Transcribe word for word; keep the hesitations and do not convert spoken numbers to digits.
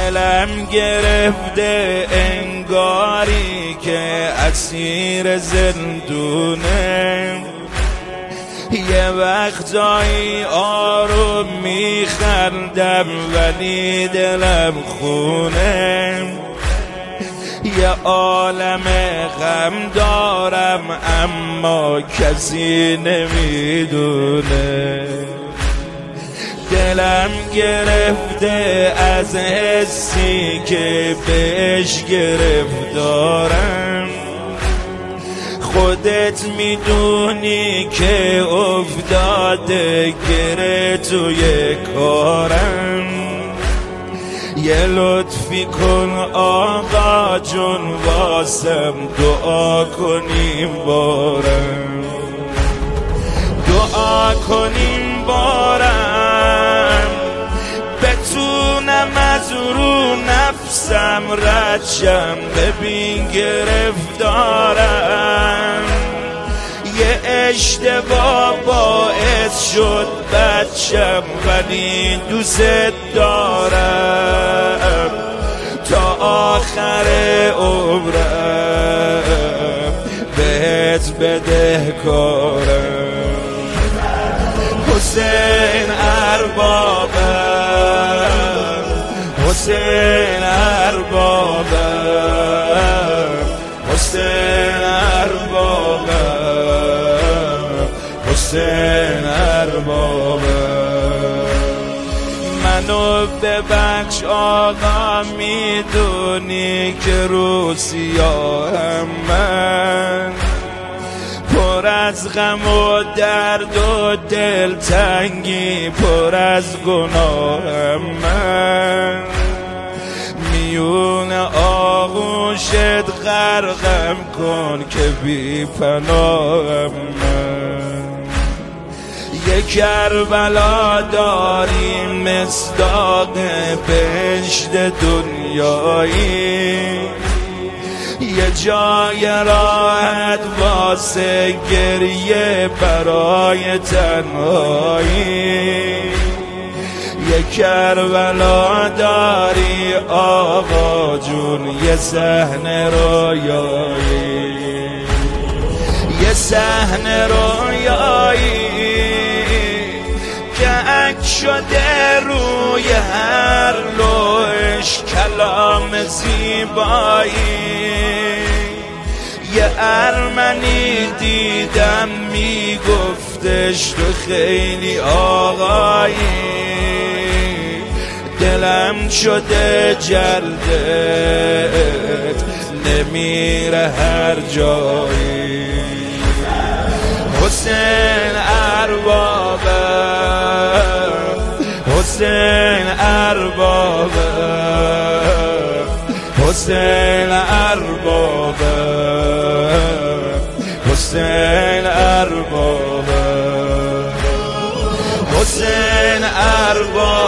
دلم گرفته انگاری که اسیر زندونه، یه وقتایی آروم میخندم ولی دلم خونه، یه عالم غم دارم اما کسی نمیدونه. دلم گرفته از حسی که بهش گرفتارم، خودت میدونی که افتاده گره توی کارم. یه لطفی کن آقا جون واسم دعا کنیم بارم، دعا کنیم بارم بتونم از رو نفسم رد شم. ببین گرفتارم یه اشتباه باعث شد بد شم ولی دوست دارم تا آخر عمرم بهت بدهکارم. حسین اربابم، حسین اربابم، حسین اربابم، حسین اربابم. منو ببخش آقا میدونی که رو سیاهم من، پر از غم و درد و دلتنگی، پر از گناهم من. میون آغوشت غرقم کن که بی پناهم من. یک کربلا داریم مصداق بهشت دنیایی، یه جای راحت واسه گریه برای تنهایی. یه کربلا داری آقا جون یه صحنه رویایی، یه صحنه رویایی که عکس شده روی هر لوحش کلام زیبایی. یه ارمنی دیدم میگفتش تو خیلی آقایی، دلم شده جلدت نمیره هر جایی. حسین اربابم، حسین اربابم، حسین اربابم، حسین اربابم، حسین اربابم.